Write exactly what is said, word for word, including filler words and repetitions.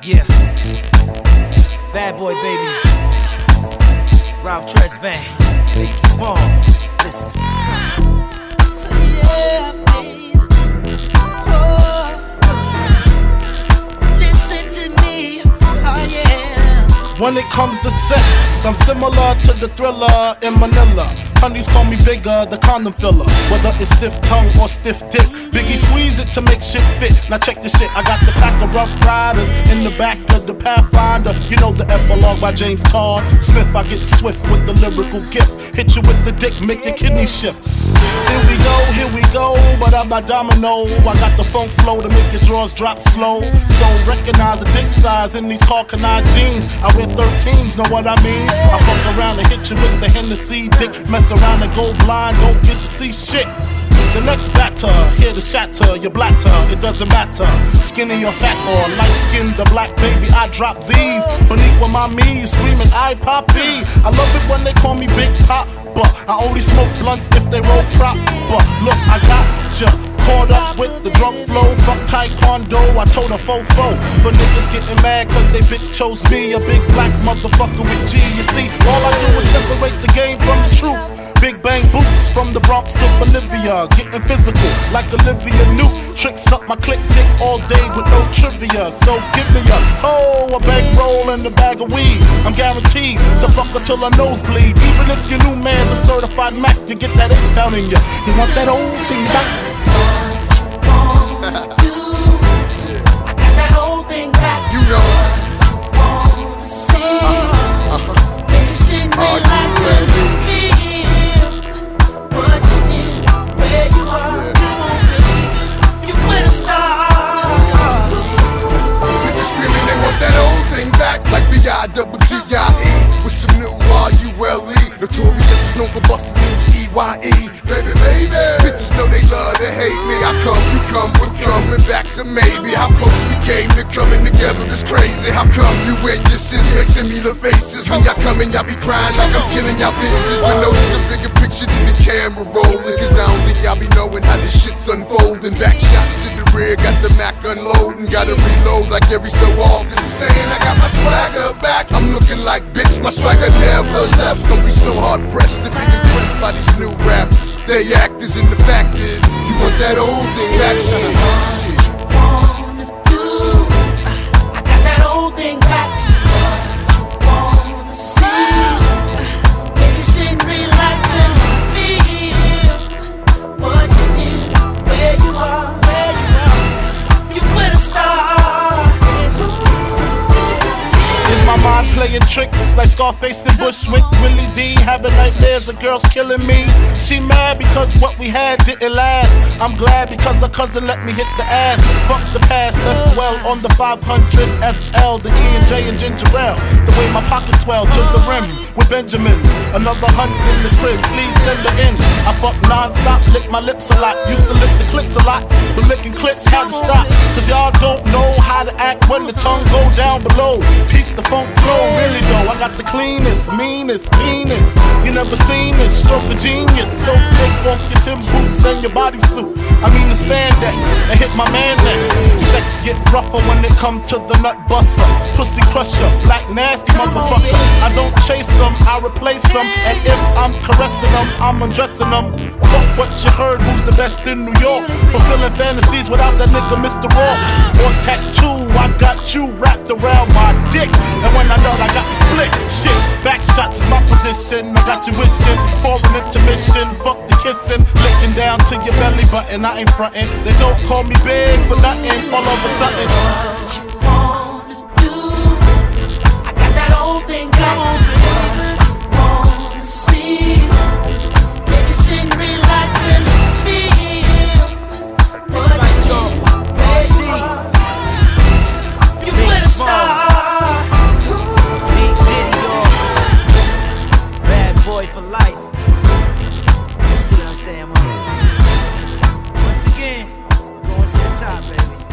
Yeah, Bad Boy Baby, Ralph Tresvant, Biggie Smalls. Listen. Yeah, baby. Oh, listen to me. Oh, yeah. When it comes to sex, I'm similar to the Thriller in Manila. Honeys call me bigger, the condom filler. Whether it's stiff tongue or stiff dick, Biggie squeeze it to make shit fit. Now check this shit, I got the pack of Rough Riders in the back of the Pathfinder. You know the epilogue by James Todd Smith. I get swift with the lyrical gift. Hit you with the dick, make your kidney shift. Here we go, here we go, but I'm not domino. I got the funk flow to make your drawers drop slow. So recognize the dick size in these Carcanine jeans. I wear thirteens, know what I mean? I fuck around and hit you with the Hennessy dick. Mess around and go blind, don't get to see shit. The next batter, here to shatter your blatter, it doesn't matter. Skinny or fat or light skinned, the black baby, I drop these. Beneath with my knees, screaming I poppy. I love it when they call me Big Pop, but I only smoke blunts if they roll prop. But look, I got ya caught up with the drunk flow. Fuck taekwondo, I told a fofo. For niggas getting mad cause they bitch chose me, a big black motherfucker with G. You see, all I do is separate the game from the truth. Big bang boots from the Bronx to Bolivia, getting physical like Olivia Newt. Tricks up my click dick all day with no trivia. So give me a oh, a bankroll and a bag of weed. I'm guaranteed to fuck her till her nose bleed. Even if your new man's a certified Mac, you get that H down in ya. You want that old thing back? I got that old thing back. You know. Wanna see, baby, sit, relax, and feel what you need, where you are. You won't believe it. You where to start. We just screaming they want that old thing back, like B I double G I E with some new R U L E. Notorious, known for busting in the E Y E. Baby, baby, bitches know they love to hate me. I come, you come, we're coming back, so maybe how close we came to coming together is crazy. How come you and your sis make similar faces? When y'all coming, y'all be crying like I'm killing y'all bitches. I know there's a bigger picture than the camera rolling, cause I don't think y'all be knowing how this shit's unfolding. Back shots to the rear, got the Mac unloading, gotta reload like every so often. Saying I got my swagger back, I'm looking like bitch, my swagger never left. Don't be so hard pressed to be impressed by these new rappers. They actors and the fact is, you want that old thing back. Shit. Wanna do? I got that old thing back. What you wanna see? Baby, sit, relax, and feel what you need, where you are, where you are. You where to start. Is my mind playing tricks like Scarface and Bushwick? Willie D having nightmares of girls killing me. She mad because what we had didn't last. I'm glad because her cousin let me hit the ass. Fuck the past, let's dwell on the five hundred S L, the E and J and ginger ale. The way my pockets swell to the rim with Benjamins. Another hunt's in the crib, please send her in. I fuck non-stop, lick my lips a lot. Used to lick the clips a lot, but licking clips has to stop. Cause y'all don't know how to act when the tongue go down below. Peep the funk flow, really though. I got the cleanest, meanest, meanest. You never seen this, stroke of genius. So take off your Tim boots and your bodysuit. I mean the spandex, and hit my man next. Sex get rougher when it come to the nut buster. Pussy crusher, black nasty motherfucker. I don't chase them, I replace them. And if I'm caressing them, I'm undressing them. Fuck what you heard, who's the best in New York? Fulfilling fantasies without that nigga Mister Rock. Or tattoo, I got you wrapped around my dick. And when I done, I got the split. Shit, back shots is my position. I got you wishing for an intermission. Fuck the kissing, licking down to your belly button. I ain't frontin'. They don't call me big for nothing. All of a sudden, What you wanna do? I got that old thing back. What you wanna see? Baby, sit, relax, and feel what you need, where you are. You where to start. Big Diddy, y'all. Bad Boy for life. You see what I'm saying, man? Once again, going to the top, baby.